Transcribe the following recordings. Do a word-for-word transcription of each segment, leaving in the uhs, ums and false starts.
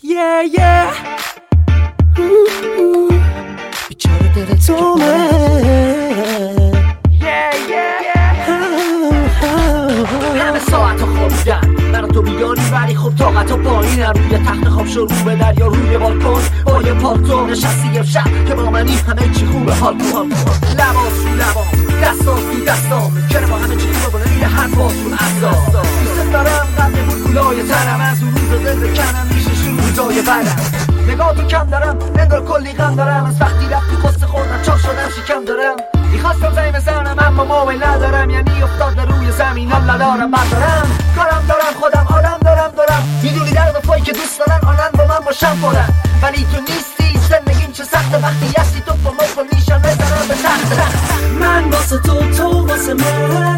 yeah yeah بیچاره دل تو من yeah yeah همه ساعت ها خوابیدن من تو بیداری ولی خب طاقت ها پایین روی تخت خواب شروع به دریا روی بالکن با یه پالتو نشستی یه شب که با منی همه چی خوبه حال تو حال لباس رو لباس دستاس تو دستام که با همه چی خوبه بلنی یه هر باز رو اصلا دوست دارم قبل بود گلای ترم از اون روز دل بکنم میشه شروع جای بدم نگاه تو کم دارم انگار کلی غم دارم از وقتی رفتی قصه خوردم چاق شدم شکم دارم میخواستم زنگ بزنم اما موبایل ندارم یعنی افتاد روی زمین حال ندارم بردارم کارم دارم خودم آدم دارم دارم میدونی در دفایی که دوست دارن آنن با من باشم پرن ولی تو نیستی زندگیم چه سخته وقتی هستی تو با مخل نیشان بزنم به تخت من واسه تو تو واسه من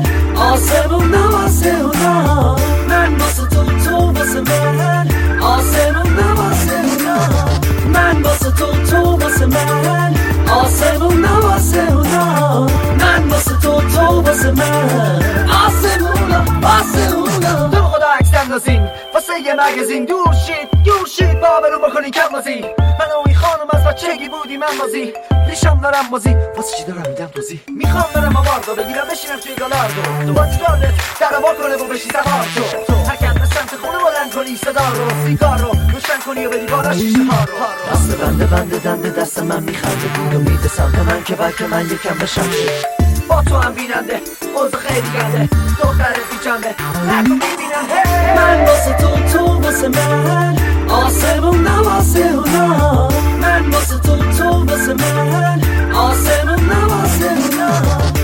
آسمون واسه اونا من واسه تو تو واسه من آسمون واسه اونا من واسه تو تو واسه من آسمون واسه اونا من واسه تو تو واسه من آسمون واسه اونا تو خدا عکس اندازین واسه یه مگزین دور شید دور شید بابلو بکنی کم بازی من و این خانم از بچگی بودی من بازی ریشم دارم بازی واسه چی دارم میدم توضیح میخوام برم آواردو بگیرم بشینم توی گالاردو تو با چیکارت دروا کنه و بشی سوار شو حرکت به سمت خونه بلند کنی صدا رو سیگار رو روشن کنی و بدی بالا شیشه ها رو دست بنده بنده دنده دست من میخنده بود و میده سمت من که بلکه من یکم بشم شد با تو هم بیننده اوضاع خیلی گنده دخترت بیچنده نکن میبیننده من واسه تو تو واسه من آسمون واسه اونا من واسه تو تو واسه من آسمون واسه اونا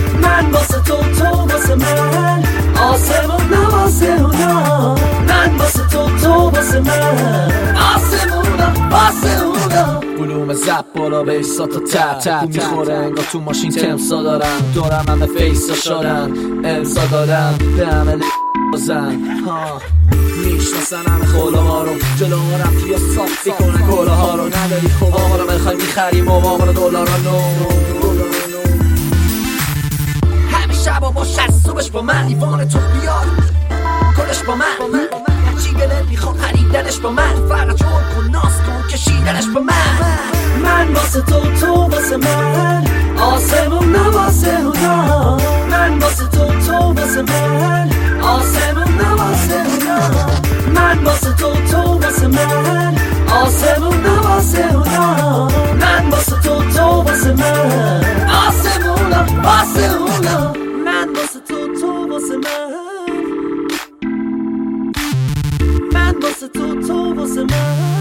من واسه تو تو واسه من آسمون واسه اونا من واسه تو تو واسه من آسمون واسه اونا بلوم زب بالا به ایسات و تب تب میخوره انگار تو ماشین تمسا دارم دورم همه فیسا شدن امسا دادم به همه بازن میشناسن همه خوله ها رو جلو رفتی یا صافی کنن گله ها رو نداری خوب آقا رو بخوای میخریم و آقا رو دلار نو همه شبا با شد صبحش با من ایوان تو بیار کلش با من هرچی دلت میخواد خریدنش با من فقط جور کن ناز کن کشیدنش با من من واسه تو تو واسه من آسمون واسه اونا من واسه تو تو واسه من آسمون واسه اونا من واسه تو تو واسه من آسمون واسه اونا من واسه تو تو واسه من آسمون واسه اونا من واسه تو تو واسه من من واسه تو تو واسه من